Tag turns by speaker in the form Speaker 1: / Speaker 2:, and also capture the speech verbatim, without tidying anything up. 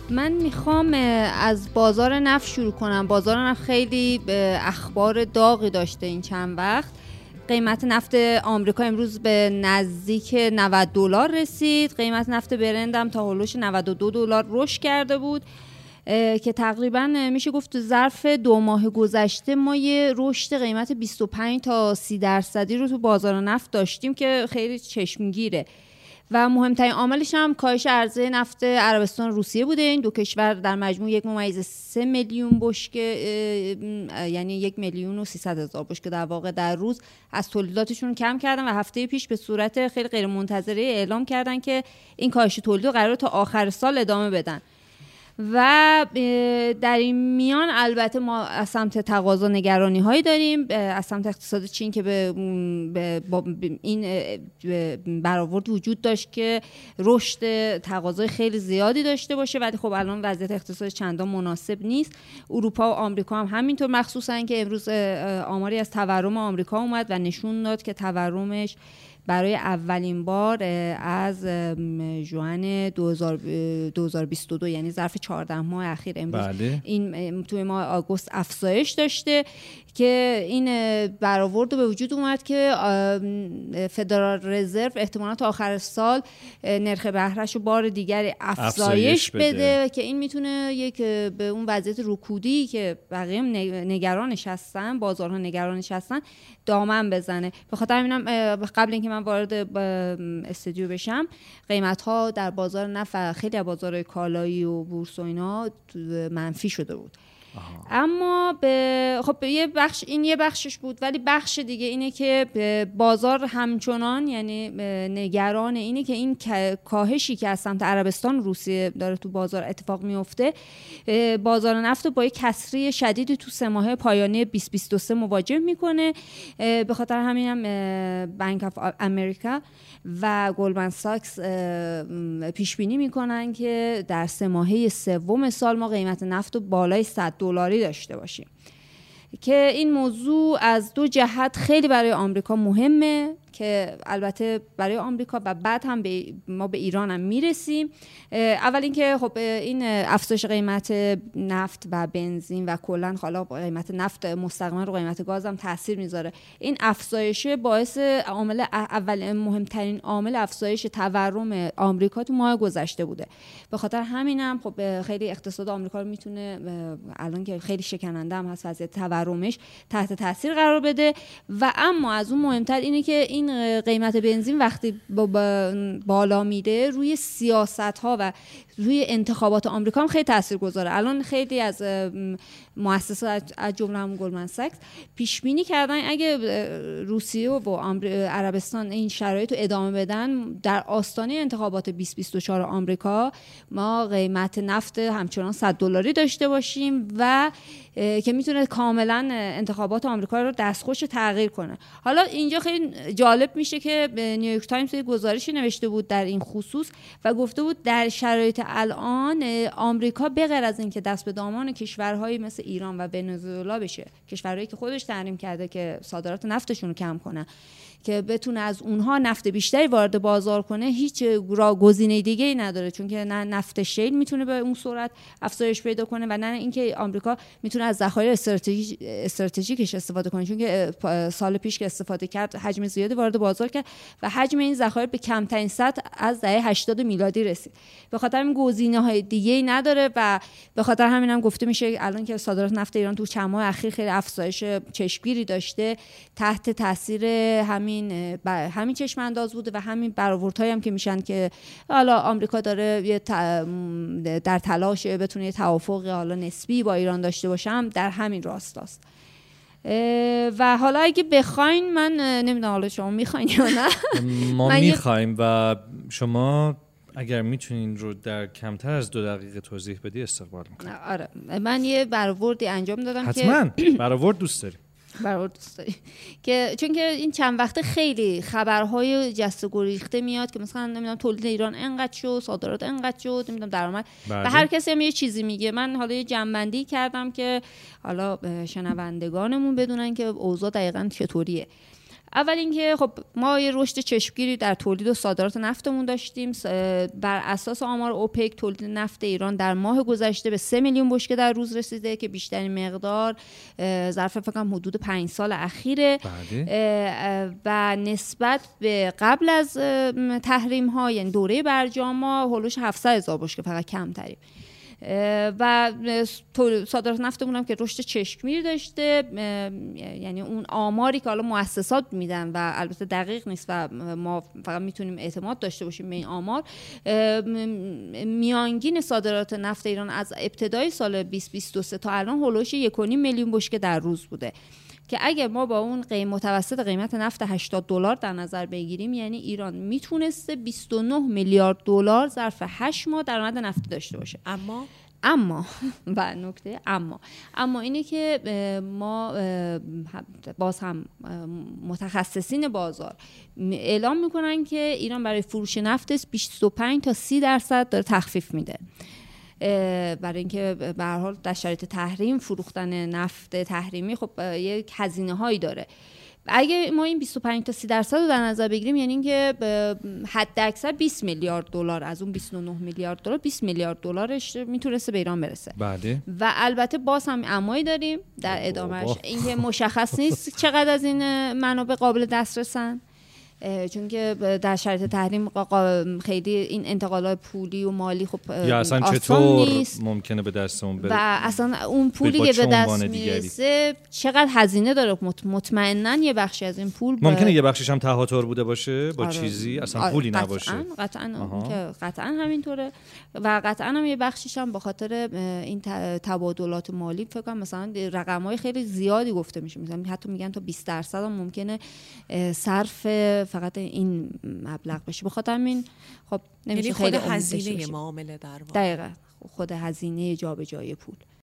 Speaker 1: من میخوام از بازار نفت شروع کنم. بازار نفت خیلی اخبار داغی داشته این چند وقت. قیمت نفت آمریکا امروز به نزدیک نود دلار رسید. قیمت نفت برند هم تا هولوش نود و دو دلار رشد کرده بود که تقریبا میشه گفت تو ظرف دو ماه گذشته ما یه رشد قیمت بیست و پنج تا سی درصدی رو تو بازار نفت داشتیم که خیلی چشمگیره. و مهمترین عاملش هم کاهش عرضه نفت عربستان و روسیه بوده. این دو کشور در مجموع یک ممیز سه میلیون بشکه، یعنی یک میلیون و سیصد هزار بشکه در واقع در روز از تولیداتشون کم کردن و هفته پیش به صورت خیلی غیر منتظره اعلام کردن که این کاهش تولید رو قراره تا آخر سال ادامه بدن. و در این میان البته ما از سمت تقاضا نگرانی هایی داریم از سمت اقتصاد چین که به, به این برآورد وجود داشت که رشد تقاضای خیلی زیادی داشته باشه، ولی خب الان وضعیت اقتصاد چندان مناسب نیست. اروپا و آمریکا هم همینطور، مخصوصا که امروز آماری از تورم آمریکا اومد و نشون داد که تورمش برای اولین بار از ژوئن دو هزار و بیست و دو یعنی ظرف چهارده ماه اخیر امروز بله. این توی ماه آگوست افزایش داشته که این برآورد به وجود اومد که فدرال رزرو احتمالاً تا آخر سال نرخ بهره‌اش رو بار دیگری افزایش بده. بده که این میتونه یک به اون وضعیت رکودی که بقیه نگرانش هستن، بازارها نگرانش هستن، دامن بزنه. به خاطر همینم قبل اینکه من وارد استودیو بشم قیمت‌ها در بازار نفت خیلی از بازارهای کالایی و بورس و اینا منفی شده بود. آها. اما به خب یه بخش این یه بخشش بود، ولی بخش دیگه اینه که بازار همچنان یعنی نگران اینه که این کاهشی که از سمت عربستان و روسیه داره تو بازار اتفاق میفته بازار نفت با یک کسری شدیدی تو سه ماهه پایانی بیست بیست و سه مواجه میکنه. به خاطر همینم بانک آف امریکا و گلدمن ساکس پیش بینی میکنن که در سه ماهه سوم سال ما قیمت نفت رو بالای صد دلاری داشته باشیم که این موضوع از دو جهت خیلی برای آمریکا مهمه که البته برای آمریکا و بعد هم به ما به ایران هم میرسیم. اول اینکه خب این افزایش قیمت نفت و بنزین و کلا حالا قیمت نفت مستقیما رو قیمت گاز هم تاثیر میذاره. این افزایش باعث عامل اول مهمترین عامل افزایش تورم آمریکا تو ماه گذشته بوده. به خاطر همینم خب خیلی اقتصاد آمریکا رو میتونه الان که خیلی شکننده هم هست وضعیت تورمش تحت تاثیر قرار بده. و اما از اون مهمتر اینه که این قیمت بنزین وقتی بالا میره روی سیاست‌ها و روی انتخابات آمریکا هم خیلی تاثیرگذاره. الان خیلی از مؤسسات از جمله هم گلدمن ساکس پیش بینی کردن اگه روسیه و عربستان این شرایط رو ادامه بدن در آستانه انتخابات بیست بیست و چهار آمریکا ما قیمت نفت همچنان صد دلاری داشته باشیم و که میتونه کاملا انتخابات آمریکا رو دستخوش تغییر کنه. حالا اینجا خیلی جالب میشه که نیویورک تایمز یک گزارشی نوشته بود در این خصوص و گفته بود در شرایط الان آمریکا به غیر از اینکه دست به دامان کشورهایی مثل ایران و ونزوئلا بشه، کشورهایی که خودش تحریم کرده که صادرات نفتشون رو کم کنه، که بتونه از اونها نفت بیشتری وارد بازار کنه، هیچ راه گزینه دیگه ای نداره، چون که نه نفت شیل میتونه به اون صورت افزایش پیدا کنه و نه اینکه آمریکا میتونه از ذخایر استراتژی استراتژیکش استفاده کنه، چون که سال پیش که استفاده کرد حجم زیادی وارد بازار کرد و حجم این ذخایر به کمترین سطح از دهه هشتاد میلادی رسید. به خاطر این گزینه‌های دیگه ای نداره و به خاطر همین هم گفته میشه الان که صادرات نفت ایران تو چند ماه اخیر خیلی افزایش چشمگیری داشته تحت تاثیر همین همین چشم انداز بوده و همین برآوردهایی هم که میشن که حالا آمریکا داره یه در تلاش بتونه یه توافق حالا نسبی با ایران داشته باشم در همین راستاست. و حالا اگه بخواین من نمیدونم حالا شما میخواین یا نه
Speaker 2: ما میخوایم و شما اگر میتونین رو در کمتر از دو دقیقه توضیح بدی استقبال میکنم.
Speaker 1: آره من یه برآوردی انجام دادم
Speaker 2: حتما. که حتما برآورد دوست داریم
Speaker 1: برآورد دوست داریم که چون که این چند وقته خیلی خبرهای جست و گریخته میاد که مثلا نمیدونم تولید ایران انقدر شد، صادرات انقدر شد، نمیدونم درآمد و هر کسی هم یه چیزی میگه. من حالا یه جمع‌بندی کردم که حالا شنوندگانمون بدونن که اوضاع دقیقاً چطوریه. اول اینکه خب ما یه رشد چشمگیری در تولید و صادرات نفتمون داشتیم. بر اساس آمار اوپک تولید نفت ایران در ماه گذشته به سه میلیون بشکه در روز رسیده که بیشترین مقدار ظرف فکر کنم حدود پنج سال اخیره و نسبت به قبل از تحریم ها یعنی دوره برجام ما هولوش هفتصد هزار بشکه فقط کمتریم و صادرات نفتمون هم که رشد چشمگیر داشته. یعنی اون آماری که حالا مؤسسات میدن و البته دقیق نیست و ما فقط میتونیم اعتماد داشته باشیم به این آمار، میانگین صادرات نفت ایران از ابتدای سال بیست بیست و سه تا الان هولوش یک و نیم میلیون بشکه در روز بوده که اگر ما با اون قیم متوسط قیمت نفت هشتاد دلار در نظر بگیریم یعنی ایران میتونسته بیست و نه میلیارد دلار ظرف هشت ماه درآمد نفتی داشته باشه.
Speaker 3: اما
Speaker 1: اما و نکته اما اما اینه که ما باز هم متخصصین بازار اعلام میکنن که ایران برای فروش نفتش بیست و پنج تا سی درصد داره تخفیف میده، برای اینکه به هر حال در شرایط تحریم فروختن نفت تحریمی خب یک هزینه هایی داره. اگه ما این بیست و پنج تا سی درصد رو در نظر بگیریم یعنی اینکه حد اکثر بیست میلیارد دلار از اون بیست و نه میلیارد دلار بیست میلیارد دلارش میتونسته به ایران برسه.
Speaker 2: بعده
Speaker 1: و البته باز هم امایی داریم در ادامهش اینکه مشخص نیست چقدر از این منابع قابل دسترسن، چون که در شرایط تحریم خیلی این انتقالات پولی و مالی خب
Speaker 2: یا اصلا چطور نیست. ممکنه به دستمون بره
Speaker 1: و اصلا اون پولی که به دست میرسه چقدر هزینه داره. مطمئنا یه بخشی از این پول
Speaker 2: ممکنه با... یه بخشش هم تهاتر بوده باشه با آره. چیزی اصلا آره. پولی
Speaker 1: قطعاً.
Speaker 2: نباشه
Speaker 1: قطعا که قطعا همینطوره و قطعا هم یه بخشش هم به خاطر این تبادلات مالی فکر کنم مثلا رقم‌های خیلی زیادی گفته میشه، مثلا حتی میگن تا بیست درصد هم ممکنه صرف فقط این مبلغ بشه. بخاطر همین خب نمیشه خیلی
Speaker 3: هزینه معامله در واقع
Speaker 1: دقیقاً خود هزینه جابجایی پول.